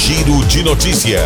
Giro de Notícia.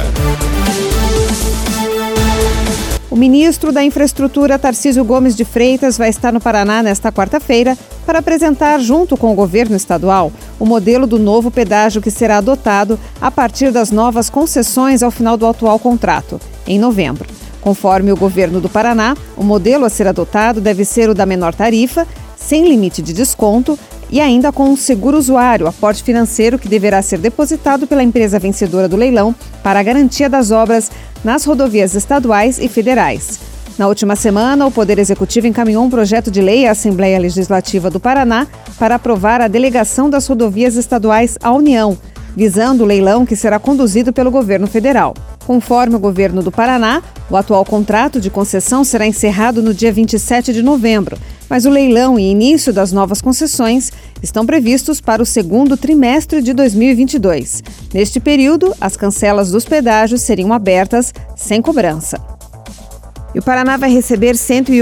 O ministro da Infraestrutura, Tarcísio Gomes de Freitas, vai estar no Paraná nesta quarta-feira para apresentar, junto com o governo estadual, o modelo do novo pedágio que será adotado a partir das novas concessões ao final do atual contrato, em novembro. Conforme o governo do Paraná, o modelo a ser adotado deve ser o da menor tarifa, sem limite de desconto e ainda com um seguro usuário, aporte financeiro que deverá ser depositado pela empresa vencedora do leilão para a garantia das obras nas rodovias estaduais e federais. Na última semana, o Poder Executivo encaminhou um projeto de lei à Assembleia Legislativa do Paraná para aprovar a delegação das rodovias estaduais à União, visando o leilão que será conduzido pelo governo federal. Conforme o governo do Paraná, o atual contrato de concessão será encerrado no dia 27 de novembro, mas o leilão e início das novas concessões estão previstos para o segundo trimestre de 2022. Neste período, as cancelas dos pedágios seriam abertas sem cobrança. E o Paraná vai receber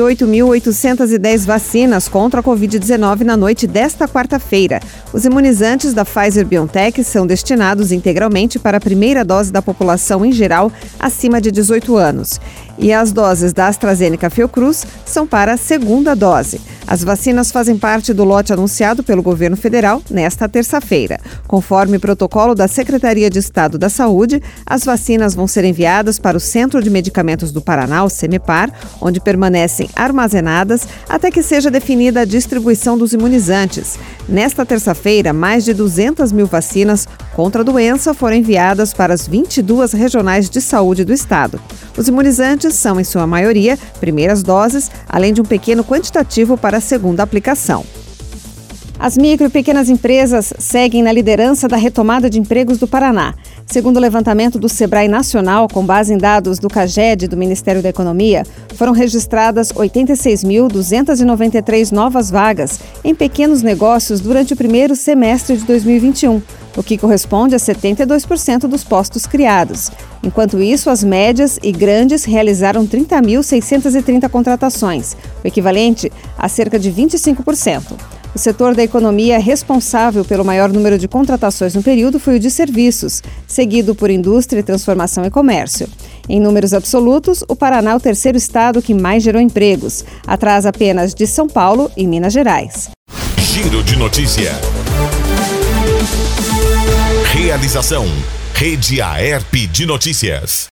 108.810 vacinas contra a Covid-19 na noite desta quarta-feira. Os imunizantes da Pfizer-BioNTech são destinados integralmente para a primeira dose da população em geral acima de 18 anos. E as doses da AstraZeneca Fiocruz são para a segunda dose. As vacinas fazem parte do lote anunciado pelo governo federal nesta terça-feira. Conforme o protocolo da Secretaria de Estado da Saúde, as vacinas vão ser enviadas para o Centro de Medicamentos do Paraná, o CEMEPAR, onde permanecem armazenadas até que seja definida a distribuição dos imunizantes. Nesta terça-feira, mais de 200 mil vacinas contra a doença foram enviadas para as 22 regionais de saúde do estado. Os imunizantes são, em sua maioria, primeiras doses, além de um pequeno quantitativo para a segunda aplicação. As micro e pequenas empresas seguem na liderança da retomada de empregos do Paraná. Segundo o levantamento do Sebrae Nacional, com base em dados do CAGED do Ministério da Economia, foram registradas 86.293 novas vagas em pequenos negócios durante o primeiro semestre de 2021, o que corresponde a 72% dos postos criados. Enquanto isso, as médias e grandes realizaram 30.630 contratações, o equivalente a cerca de 25%. O setor da economia responsável pelo maior número de contratações no período foi o de serviços, seguido por indústria, transformação e comércio. Em números absolutos, o Paraná é o terceiro estado que mais gerou empregos, atrás apenas de São Paulo e Minas Gerais. Giro de Notícia. Realização: Rede Aerp de Notícias.